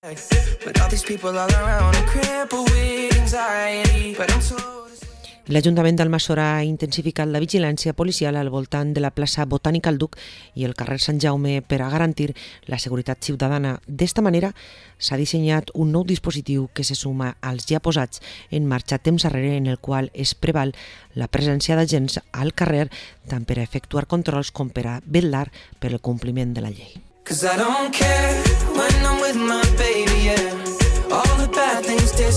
L'Ajuntament d'Almassora ha intensificat la vigilància policial al voltant de la plaça Botànica al Duc i el carrer Sant Jaume per a garantir la seguretat ciutadana. D'esta manera s'ha dissenyat un nou dispositiu que se suma als ja posats en marxa temps darrere, en el qual es preval la presència d'agents al carrer tant per a efectuar controls com per a vetllar per el compliment de la llei. 'Cause I don't care when I'm with my baby, yeah.